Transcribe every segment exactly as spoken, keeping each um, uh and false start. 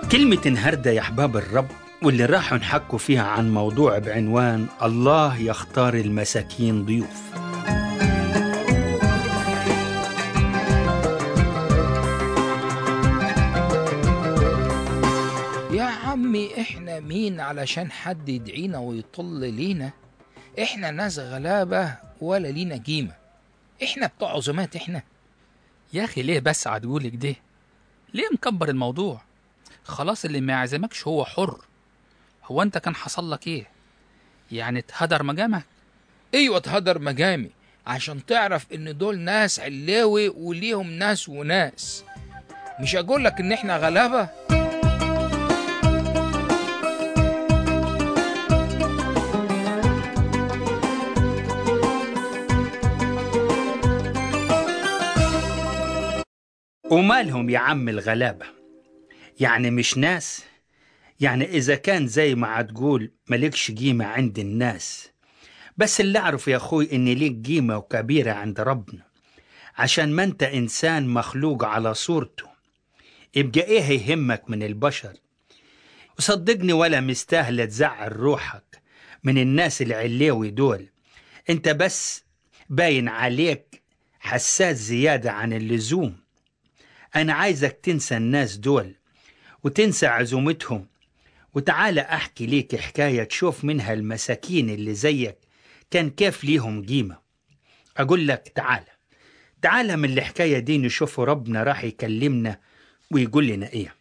كلمة النهاردة يا أحباب الرب واللي راح نحكوا فيها عن موضوع بعنوان الله يختار المساكين ضيوف. يا عمي احنا مين علشان حد يدعينا ويطل لينا؟ احنا ناس غلابة ولا لينا قيمة. احنا بتوع عزومات احنا. يا أخي ليه بس عتقولك ده؟ ليه مكبر الموضوع؟ خلاص اللي ما يعزمكش هو حر. هو أنت كان حصل لك إيه؟ يعني اتهدر مجامك؟ ايوه اتهدر مجامي، عشان تعرف ان دول ناس علاوي وليهم ناس وناس. مش اقول لك ان احنا غلابة؟ ومالهم يا عم الغلابة؟ يعني مش ناس؟ يعني إذا كان زي ما عتقول ملكش قيمة عند الناس، بس اللي أعرف يا أخوي إن ليك قيمة وكبيرة عند ربنا، عشان ما أنت إنسان مخلوق على صورته. يبقى إيه يهمك من البشر؟ وصدقني ولا مستاهلة تزعل روحك من الناس العليوي دول. أنت بس باين عليك حساس زيادة عن اللزوم. أنا عايزك تنسى الناس دول وتنسى عزومتهم، وتعالى أحكي ليك حكاية تشوف منها المساكين اللي زيك كان كيف ليهم قيمة. أقول لك تعالى تعالى من الحكاية دي نشوف ربنا راح يكلمنا ويقول لنا إيه.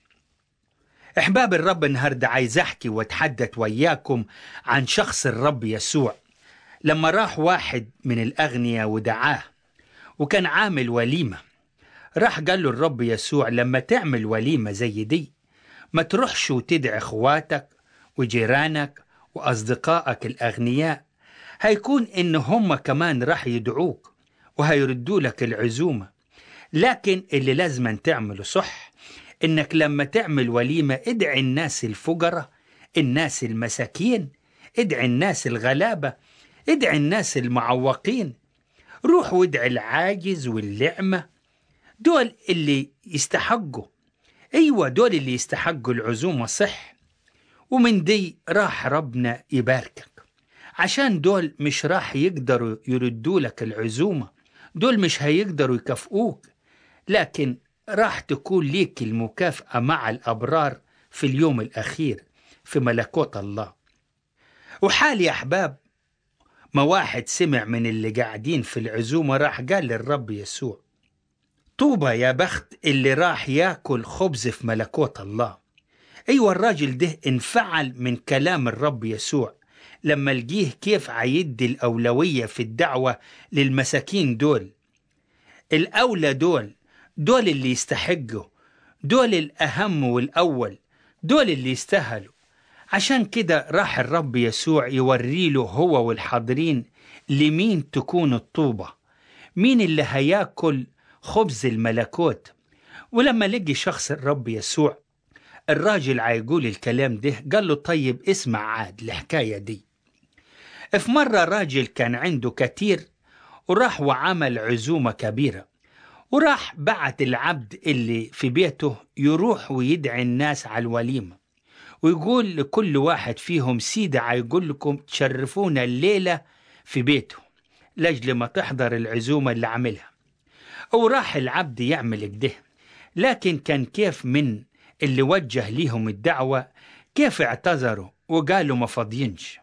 أحباب الرب النهاردة عايز أحكي وأتحدث وياكم عن شخص الرب يسوع. لما راح واحد من الأغنياء ودعاه وكان عامل وليمة، راح قال له الرب يسوع لما تعمل وليمة زي دي ما تروحش وتدعي اخواتك وجيرانك وأصدقائك الأغنياء، هيكون إن هم كمان راح يدعوك وهيردوا لك العزومة. لكن اللي لازم تعمله صح إنك لما تعمل وليمة ادعي الناس الفقراء، الناس المساكين، ادعي الناس الغلابة، ادعي الناس المعوقين. روح وادعي العاجز واللعمة، دول اللي يستحقوا. أيوة دول اللي يستحقوا العزومة صح. ومن دي راح ربنا يباركك، عشان دول مش راح يقدروا يردوا لك العزومة، دول مش هيقدروا يكافئوك، لكن راح تكون ليك المكافأة مع الأبرار في اليوم الأخير في ملكوت الله. وحال يا أحباب ما واحد سمع من اللي قاعدين في العزومة راح قال للرب يسوع طوبى يا بخت اللي راح ياكل خبز في ملكوت الله. أيوة الراجل ده انفعل من كلام الرب يسوع لما لقيه كيف عيدي الأولوية في الدعوة للمساكين دول. الأولى دول دول اللي يستحقوا، دول الأهم والأول، دول اللي يستاهلوا. عشان كده راح الرب يسوع يوريله هو والحاضرين لمين تكون الطوبة، مين اللي هياكل خبز الملكوت. ولما لقي شخص الرب يسوع الراجل عيقول الكلام ده قال له طيب اسمع عاد الحكاية دي. في مرة راجل كان عنده كتير وراح وعمل عزومة كبيرة، وراح بعت العبد اللي في بيته يروح ويدعي الناس على الوليمة ويقول لكل واحد فيهم سيدة عيقول لكم تشرفونا الليلة في بيته لأجل ما تحضر العزومة اللي عملها. وراح العبد يعمل كده، لكن كان كيف من اللي وجه ليهم الدعوة كيف اعتذروا وقالوا ما فاضينش.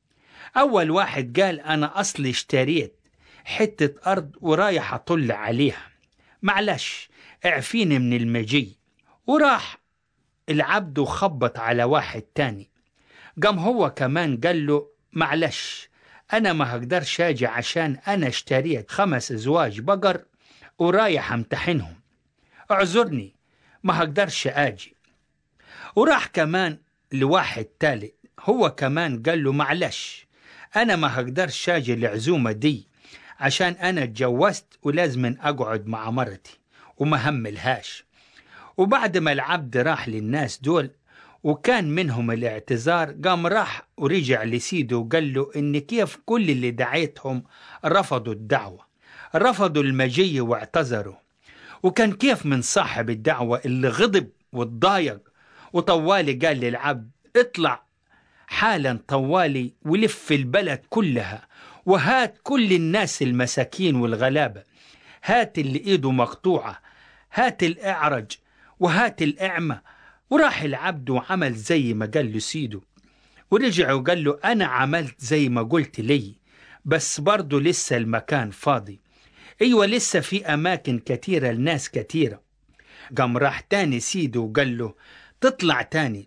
أول واحد قال أنا أصلي اشتريت حتة أرض ورايح أطل عليها، معلش اعفيني من المجي. وراح العبد وخبط على واحد تاني، قام هو كمان قال له معلش أنا ما هقدرش أجي عشان أنا اشتريت خمس أزواج بقر ورايح امتحنهم، اعذرني ما هقدرش آجي. وراح كمان لواحد تالت هو كمان قال له معلش أنا ما هقدرش آجي العزومة دي عشان أنا اتجوزت ولازم أقعد مع مرتي وما هملهاش. وبعد ما العبد راح للناس دول وكان منهم الاعتذار قام راح ورجع لسيده وقال له إن كيف كل اللي دعيتهم رفضوا الدعوة، رفضوا المجي واعتذروا. وكان كيف من صاحب الدعوة اللي غضب واتضايق وطوالي قال للعبد اطلع حالا طوالي ولف البلد كلها، وهات كل الناس المساكين والغلابة، هات اللي ايده مقطوعة، هات الأعرج، وهات الأعمى. وراح العبد وعمل زي ما قال له سيده، ورجع وقال له أنا عملت زي ما قلت لي، بس برضو لسه المكان فاضي. أيوة لسه في أماكن كتيرة لناس كتيرة. قام راح تاني سيده وقال له تطلع تاني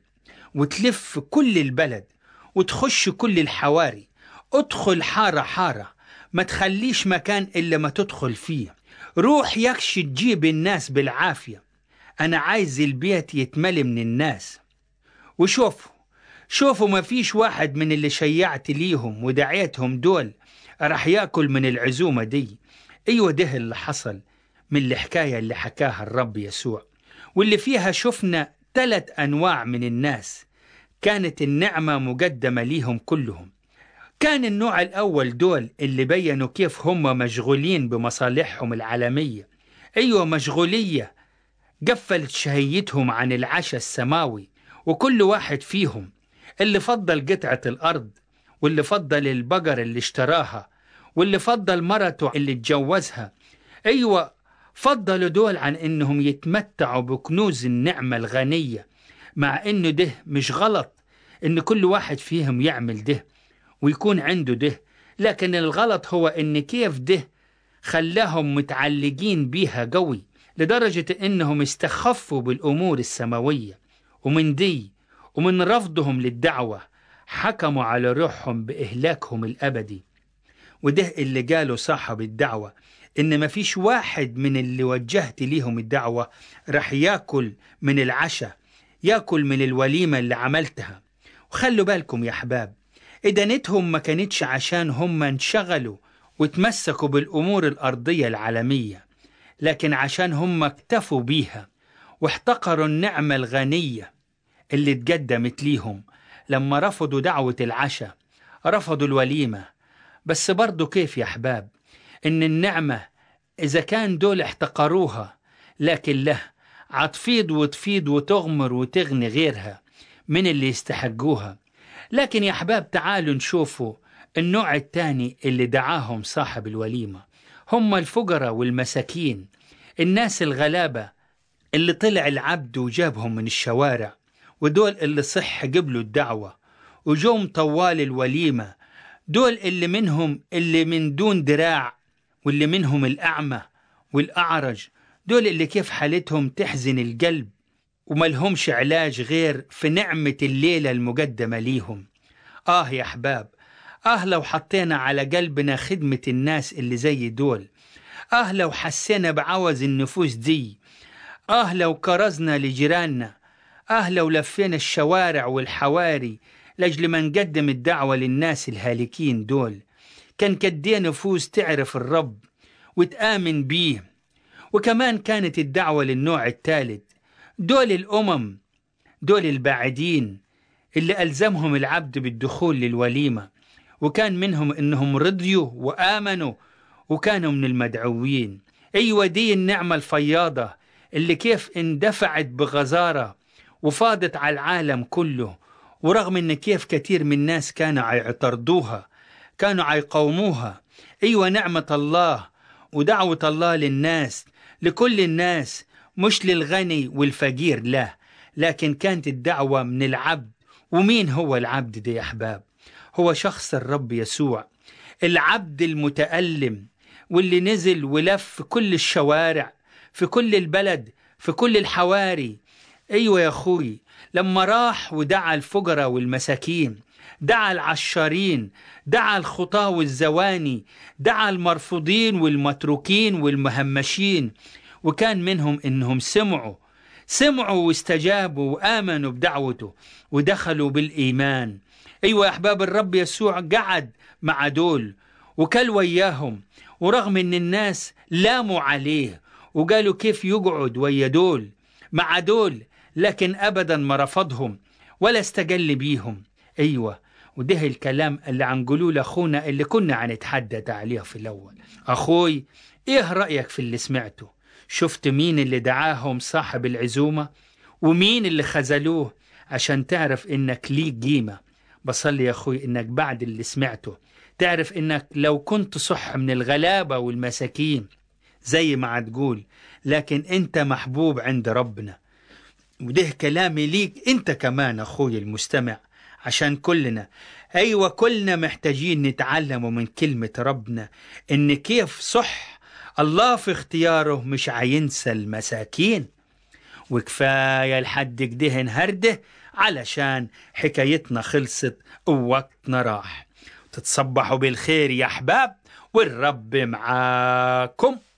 وتلف كل البلد وتخش كل الحواري، ادخل حارة حارة، ما تخليش مكان إلا ما تدخل فيه، روح يكش تجيب الناس بالعافية، أنا عايز البيت يتملي من الناس. وشوفوا شوفوا ما فيش واحد من اللي شيعت ليهم ودعيتهم دول راح يأكل من العزومة دي. أيوة ده اللي حصل من الحكاية اللي حكاها الرب يسوع، واللي فيها شفنا ثلاث أنواع من الناس كانت النعمة مقدمة ليهم كلهم. كان النوع الأول دول اللي بيّنوا كيف هم مشغولين بمصالحهم العالمية، أيوة مشغولية قفلت شهيتهم عن العشاء السماوي. وكل واحد فيهم اللي فضل قطعة الأرض، واللي فضل البقر اللي اشتراها، واللي فضل مرته اللي اتجوزها، أيوة فضلوا دول عن إنهم يتمتعوا بكنوز النعمة الغنية. مع إنه ده مش غلط إن كل واحد فيهم يعمل ده ويكون عنده ده، لكن الغلط هو إن كيف ده خلاهم متعلقين بيها قوي لدرجة إنهم استخفوا بالأمور السماوية، ومن دي ومن رفضهم للدعوة حكموا على روحهم بإهلاكهم الأبدي. وده اللي قالوا صاحب الدعوة إن ما فيش واحد من اللي وجهت ليهم الدعوة رح يأكل من العشاء، يأكل من الوليمة اللي عملتها. وخلوا بالكم يا أحباب، إدانتهم ما كانتش عشان هم انشغلوا وتمسكوا بالأمور الأرضية العالمية، لكن عشان هم اكتفوا بيها واحتقروا النعمة الغنية اللي اتقدمت ليهم لما رفضوا دعوة العشاء، رفضوا الوليمة. بس برضو كيف يا أحباب إن النعمة إذا كان دول احتقروها، لكن له عتفيض وتفيض وتغمر وتغني غيرها من اللي يستحقوها. لكن يا أحباب تعالوا نشوفوا النوع الثاني اللي دعاهم صاحب الوليمة، هم الفقراء والمساكين، الناس الغلابة اللي طلع العبد وجابهم من الشوارع، ودول اللي صح قبلوا الدعوة وجوم طوال الوليمة، دول اللي منهم اللي من دون دراع، واللي منهم الأعمى والأعرج، دول اللي كيف حالتهم تحزن القلب وملهمش علاج غير في نعمة الليلة المقدمة ليهم. آه يا أحباب، آه لو حطينا على قلبنا خدمة الناس اللي زي دول، آه لو حسينا بعوز النفوس دي، آه لو كرزنا لجيراننا، آه لو لفينا الشوارع والحواري لأجل ما نقدم الدعوة للناس الهالكين دول، كان كدي نفوس تعرف الرب وتآمن بيه. وكمان كانت الدعوة للنوع الثالث، دول الأمم، دول البعيدين اللي ألزمهم العبد بالدخول للوليمة، وكان منهم إنهم رضيوا وآمنوا وكانوا من المدعوين. أيوة دي النعمة الفياضة اللي كيف اندفعت بغزارة وفاضت على العالم كله، ورغم إن كيف كثير من الناس كانوا عيعترضوها، كانوا عيقوموها. أيوة نعمة الله ودعوة الله للناس، لكل الناس، مش للغني والفقير، لا، لكن كانت الدعوة من العبد. ومين هو العبد ده يا أحباب؟ هو شخص الرب يسوع، العبد المتألم، واللي نزل ولف كل الشوارع في كل البلد في كل الحواري. أيوة يا أخوي، لما راح ودعا الفقراء والمساكين، دعا العشارين، دعا الخطاة والزواني، دعا المرفوضين والمتروكين والمهمشين، وكان منهم إنهم سمعوا سمعوا واستجابوا وآمنوا بدعوته ودخلوا بالإيمان. أيوة يا أحباب، الرب يسوع قعد مع دول وكل وياهم، ورغم إن الناس لاموا عليه وقالوا كيف يقعد ويا دول مع دول، لكن أبدا ما رفضهم ولا استقل بيهم. أيوة، وده الكلام اللي عنقولوه لأخونا اللي كنا عنتحدث عليه في الأول. أخوي، إيه رأيك في اللي سمعته؟ شفت مين اللي دعاهم صاحب العزومة؟ ومين اللي خذلوه عشان تعرف إنك ليك قيمة. بصلي يا أخوي إنك بعد اللي سمعته تعرف إنك لو كنت صح من الغلابة والمساكين زي ما هتقول، لكن أنت محبوب عند ربنا. وده كلامي ليك أنت كمان أخوي المستمع، عشان كلنا أيوة كلنا محتاجين نتعلم من كلمة ربنا إن كيف صح الله في اختياره مش عينسى المساكين. وكفاية لحد كده نهرده علشان حكايتنا خلصت ووقتنا راح. تتصبحوا بالخير يا أحباب، والرب معاكم.